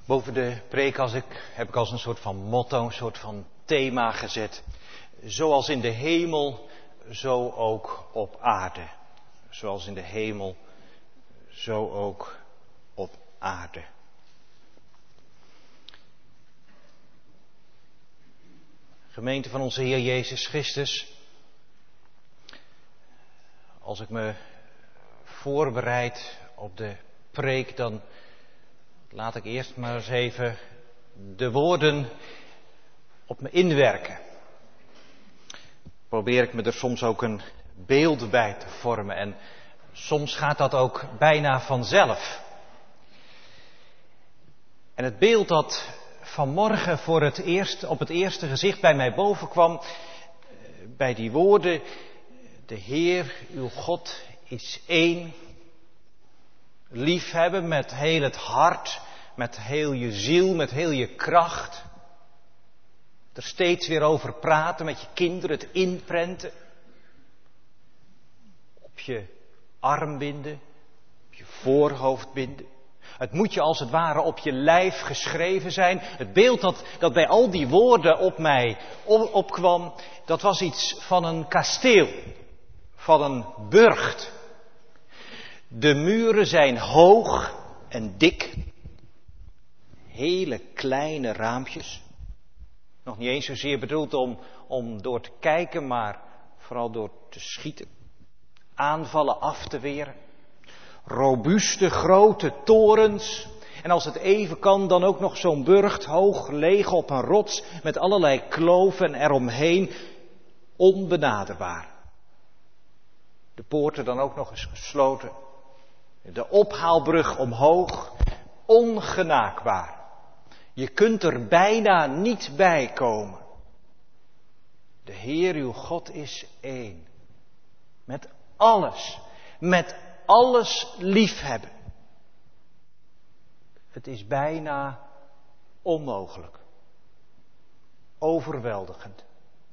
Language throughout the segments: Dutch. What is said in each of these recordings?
Boven de preek heb ik als een soort van motto, een soort van thema gezet. Zoals in de hemel, zo ook op aarde. Zoals in de hemel, zo ook op aarde. Gemeente van onze Heer Jezus Christus. Als ik me voorbereid op de preek, dan laat ik eerst maar eens even de woorden op me inwerken. Probeer ik me er soms ook een beeld bij te vormen en soms gaat dat ook bijna vanzelf. En het beeld dat vanmorgen op het eerste gezicht bij mij bovenkwam, bij die woorden: de Heer, uw God, is één. Liefhebben met heel het hart, met heel je ziel, met heel je kracht. Er steeds weer over praten met je kinderen, het inprenten. Op je arm binden, op je voorhoofd binden. Het moet je als het ware op je lijf geschreven zijn. Het beeld dat bij al die woorden op mij opkwam, dat was iets van een kasteel, van een burcht. De muren zijn hoog en dik. Hele kleine raampjes. Nog niet eens zozeer bedoeld om door te kijken, maar vooral door te schieten. Aanvallen af te weren. Robuuste grote torens. En als het even kan, dan ook nog zo'n burcht hoog gelegen op een rots met allerlei kloven eromheen. Onbenaderbaar. De poorten dan ook nog eens gesloten. De ophaalbrug omhoog. Ongenaakbaar. Je kunt er bijna niet bij komen. De Heer uw God is één. Met alles liefhebben. Het is bijna onmogelijk. Overweldigend.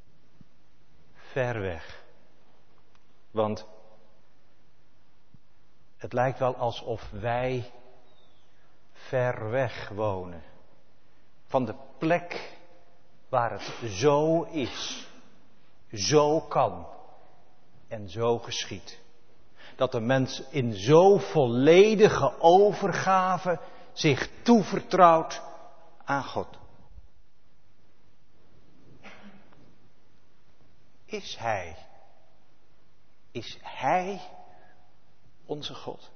Ver weg. Want het lijkt wel alsof wij ver weg wonen. Van de plek waar het zo is, zo kan en zo geschiet. Dat de mens in zo volledige overgave zich toevertrouwt aan God. Is Hij onze God?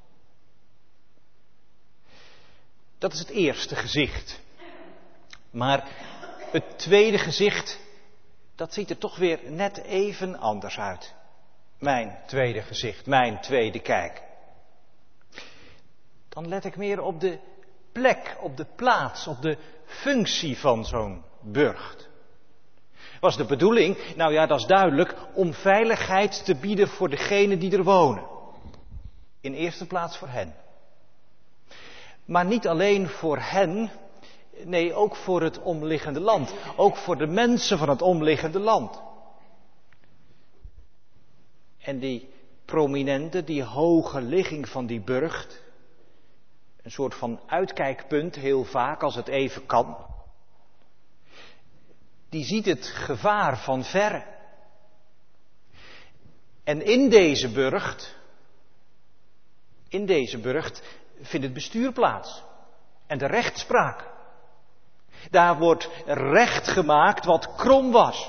Dat is het eerste gezicht. Maar het tweede gezicht, dat ziet er toch weer net even anders uit. Mijn tweede gezicht, mijn tweede kijk. Dan let ik meer op de plek, op de plaats, op de functie van zo'n burcht. Was de bedoeling, nou ja, dat is duidelijk, om veiligheid te bieden voor degenen die er wonen. In eerste plaats voor hen. Maar niet alleen voor hen, nee, ook voor het omliggende land. Ook voor de mensen van het omliggende land. En die prominente, die hoge ligging van die burcht, een soort van uitkijkpunt heel vaak als het even kan, die ziet het gevaar van verre. En in deze burcht vindt het bestuur plaats. En de rechtspraak. Daar wordt recht gemaakt wat krom was.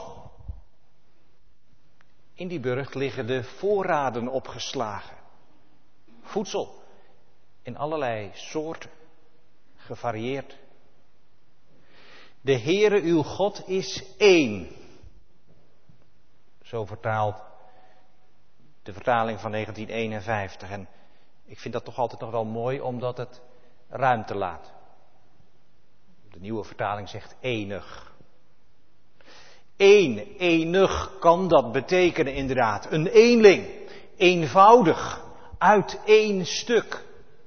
In die burcht liggen de voorraden opgeslagen. Voedsel. In allerlei soorten. Gevarieerd. De Heere uw God is één. Zo vertaalt de vertaling van 1951. En ik vind dat toch altijd nog wel mooi, omdat het ruimte laat. De nieuwe vertaling zegt enig. Enig kan dat betekenen inderdaad. Een eenling, eenvoudig, uit één stuk.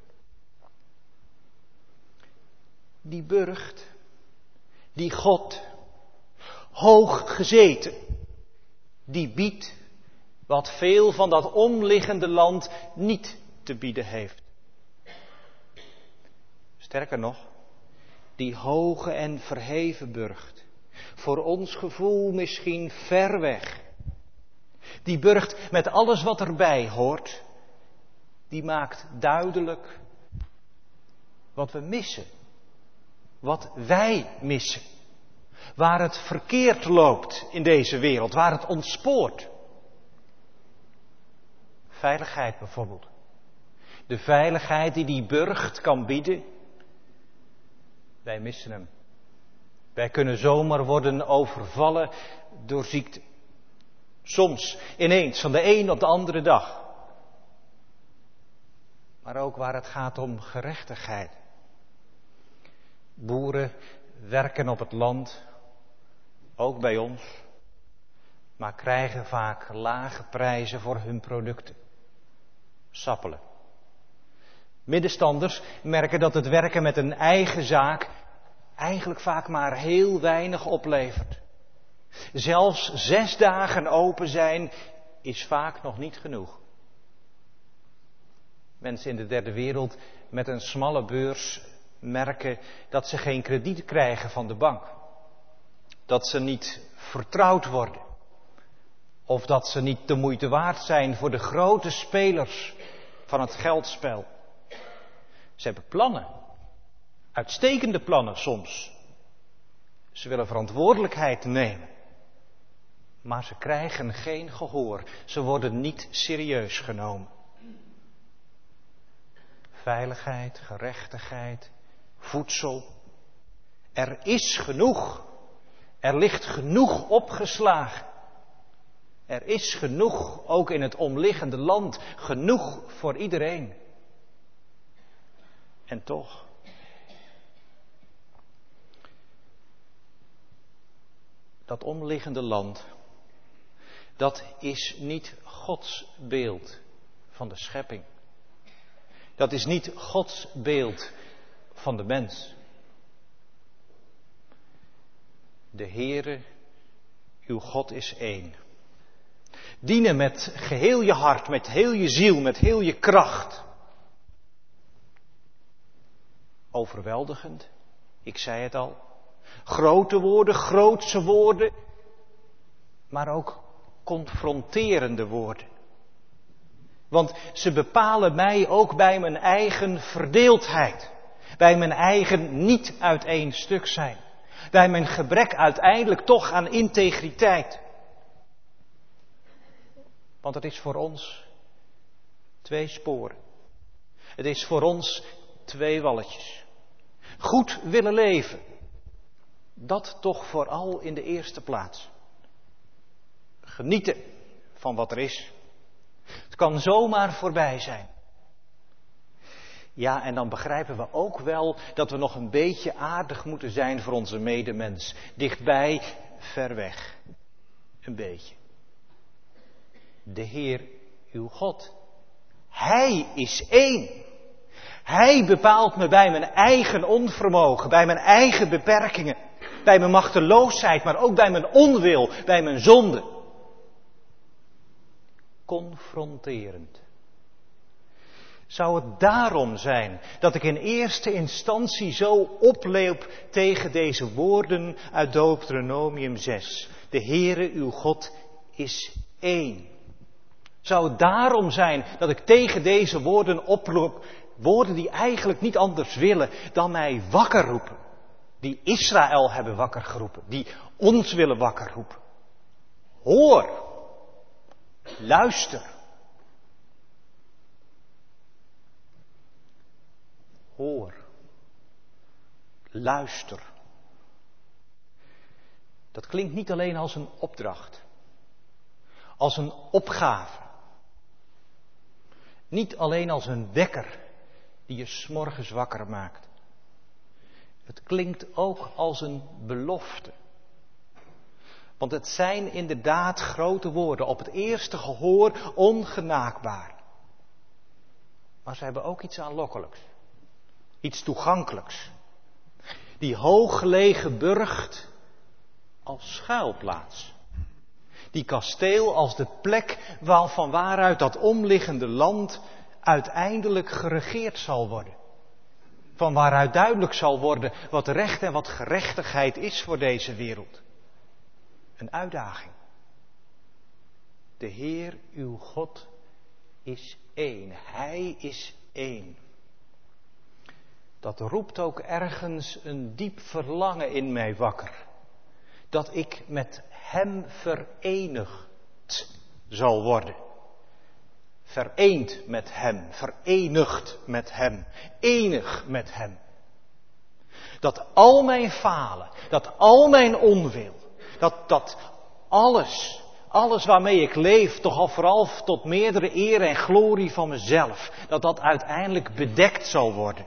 Die burcht, die God, hoog gezeten, die biedt wat veel van dat omliggende land niet te bieden heeft. Sterker nog, Die hoge en verheven burcht. Voor ons gevoel misschien ver weg. Die burcht met alles wat erbij hoort. Die maakt duidelijk wat we missen. Wat wij missen. Waar het verkeerd loopt in deze wereld. Waar het ontspoort. Veiligheid bijvoorbeeld. De veiligheid die burcht kan bieden. Wij missen hem. Wij kunnen zomaar worden overvallen door ziekte. Soms ineens, van de een op de andere dag. Maar ook waar het gaat om gerechtigheid. Boeren werken op het land, ook bij ons, maar krijgen vaak lage prijzen voor hun producten. Sappelen. Middenstanders merken dat het werken met een eigen zaak eigenlijk vaak maar heel weinig oplevert. Zelfs 6 dagen open zijn is vaak nog niet genoeg. Mensen in de derde wereld met een smalle beurs merken dat ze geen krediet krijgen van de bank. Dat ze niet vertrouwd worden. Of dat ze niet de moeite waard zijn voor de grote spelers van het geldspel. Ze hebben plannen. Uitstekende plannen soms. Ze willen verantwoordelijkheid nemen. Maar ze krijgen geen gehoor. Ze worden niet serieus genomen. Veiligheid, gerechtigheid, voedsel. Er is genoeg. Er ligt genoeg opgeslagen. Er is genoeg, ook in het omliggende land, genoeg voor iedereen. En toch. Dat omliggende land, dat is niet Gods beeld van de schepping. Dat is niet Gods beeld van de mens. De Heere, uw God is één. Dienen met geheel je hart, met heel je ziel, met heel je kracht. Overweldigend, ik zei het al. Grote woorden, grootse woorden, maar ook confronterende woorden. Want ze bepalen mij ook bij mijn eigen verdeeldheid. Bij mijn eigen niet uit één stuk zijn. Bij mijn gebrek uiteindelijk toch aan integriteit. Want het is voor ons 2 sporen. Het is voor ons 2 walletjes. Goed willen leven. Dat toch vooral in de eerste plaats. Genieten van wat er is. Het kan zomaar voorbij zijn. Ja, en dan begrijpen we ook wel dat we nog een beetje aardig moeten zijn voor onze medemens. Dichtbij, ver weg. Een beetje. De Heer, uw God. Hij is één. Hij bepaalt me bij mijn eigen onvermogen, bij mijn eigen beperkingen, bij mijn machteloosheid, maar ook bij mijn onwil, bij mijn zonde. Confronterend. Zou het daarom zijn dat ik in eerste instantie zo opleep tegen deze woorden uit Deuteronomium 6? De Heere, uw God, is één. Zou het daarom zijn dat ik tegen deze woorden oproep, woorden die eigenlijk niet anders willen dan mij wakker roepen? Die Israël hebben wakker geroepen, die ons willen wakker roepen. Hoor, luister. Hoor, luister. Dat klinkt niet alleen als een opdracht, als een opgave. Niet alleen als een wekker die je 's morgens wakker maakt. Het klinkt ook als een belofte. Want het zijn inderdaad grote woorden, op het eerste gehoor ongenaakbaar. Maar ze hebben ook iets aanlokkelijks. Iets toegankelijks. Die hooggelegen burcht als schuilplaats. Die kasteel als de plek van waaruit dat omliggende land uiteindelijk geregeerd zal worden. Van waaruit duidelijk zal worden wat recht en wat gerechtigheid is voor deze wereld. Een uitdaging. De Heer uw God is één. Hij is één. Dat roept ook ergens een diep verlangen in mij wakker. Dat ik met Hem verenigd zal worden. Vereend met Hem, verenigd met Hem, enig met Hem. Dat al mijn falen, dat al mijn onwil, dat alles waarmee ik leef, toch al vooral tot meerdere eer en glorie van mezelf, dat uiteindelijk bedekt zal worden.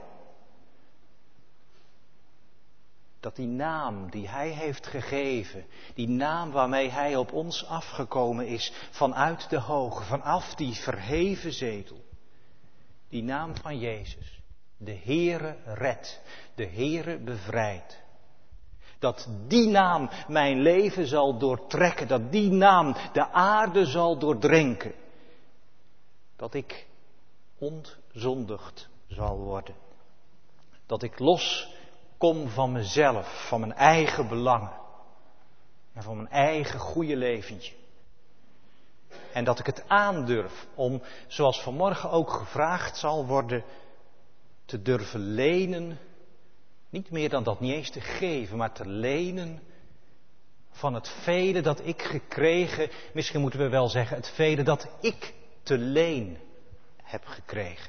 Dat die naam die Hij heeft gegeven, die naam waarmee Hij op ons afgekomen is, vanuit de hoge, vanaf die verheven zetel, die naam van Jezus, de Heere redt, de Heere bevrijdt. Dat die naam mijn leven zal doortrekken, dat die naam de aarde zal doordrenken. Dat ik ontzondigd zal worden. Dat ik loskom van mezelf, van mijn eigen belangen. En van mijn eigen goede leventje. En dat ik het aandurf om, zoals vanmorgen ook gevraagd zal worden, te durven lenen. Niet meer dan dat niet eens te geven, maar te lenen van het vele dat ik gekregen, misschien moeten we wel zeggen het vele dat ik te leen heb gekregen.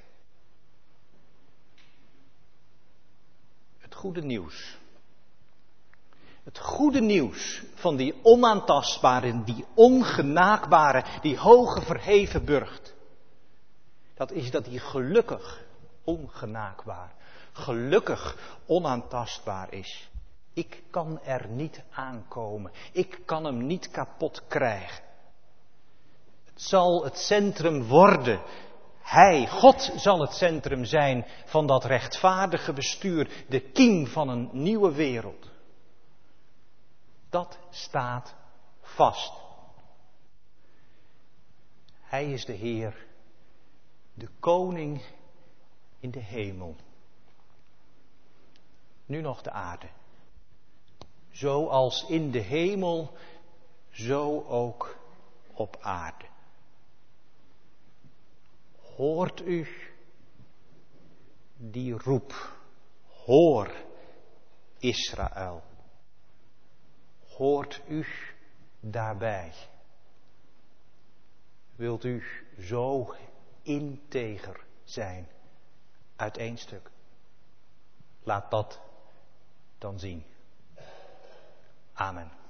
Het goede nieuws. Het goede nieuws van die onaantastbare, die ongenaakbare, die hoge verheven burcht. Dat is dat die gelukkig ongenaakbaar, gelukkig onaantastbaar is. Ik kan er niet aankomen. Ik kan hem niet kapot krijgen. Het zal het centrum worden. Hij, God, zal het centrum zijn van dat rechtvaardige bestuur. De kiem van een nieuwe wereld. Dat staat vast. Hij is de Heer, de koning in de hemel. Nu nog de aarde. Zoals in de hemel, zo ook op aarde. Hoort u die roep? Hoor, Israël. Hoort u daarbij? Wilt u zo integer zijn uit één stuk? Laat dat dan zien. Amen.